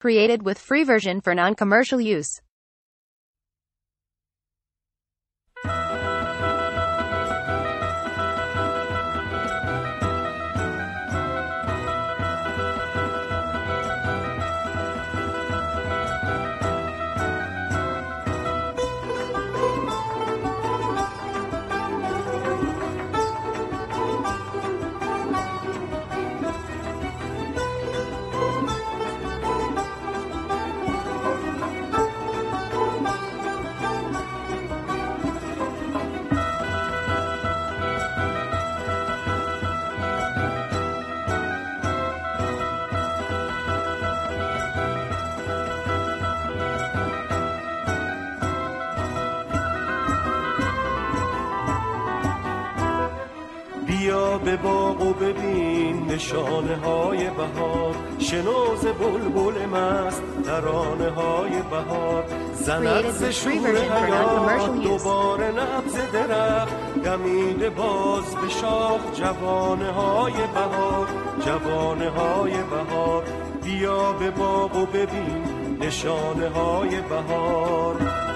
Created with free version for non-commercial use. بیا به باغ و ببین نشانه های بهار، شنو ز بلبل مست ترانه های بهار، زند ز شور حیات دوباره نبض درخت، دمیده باز به شاخ جوانه های بهار، جوانه های بهار. بیا به باغ و ببین نشانه های بهار.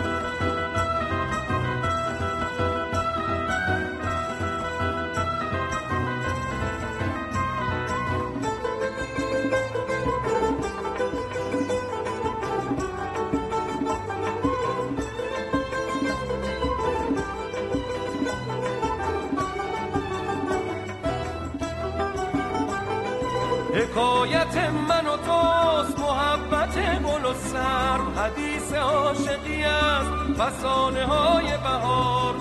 حکایت من و توست محبت گل و سر، حدیث عاشقی است فسانه های بهار.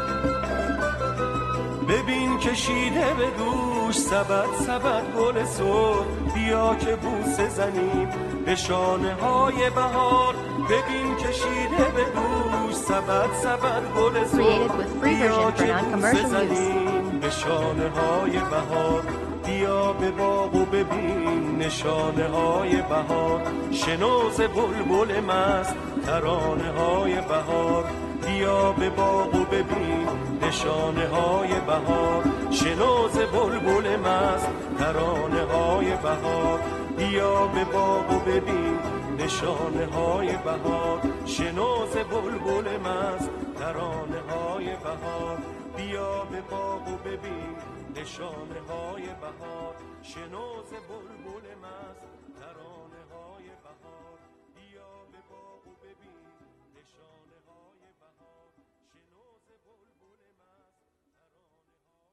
ببین کشیده به دوش سبد سبد گل سرخ، بیا که بوسه زنیم به شانه های بهار. ببین کشیده به دوش سبد سبد گل سرخ، بیا که بوسه زنیم به شانه های بهار. بیا به باغ و ببین نشانه های بهار، شنو ز بلبل مست ترانه های بهار. بیا به باغ و ببین نشانه های بهار، شنو ز بلبل مست ترانه های بهار. بیا به باغ و ببین نشانه های بهار، شنو ز بلبل مست ترانه های بهار. بیا به باغ و ببین نشانه های بهار، شنو ز بلبل مست ترانه های بهار. بیا به باغ و ببین نشانه های بهار، شنو ز بلبل مست ترانه های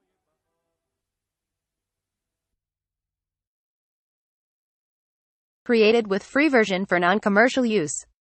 بهار. Created with free version for non-commercial use.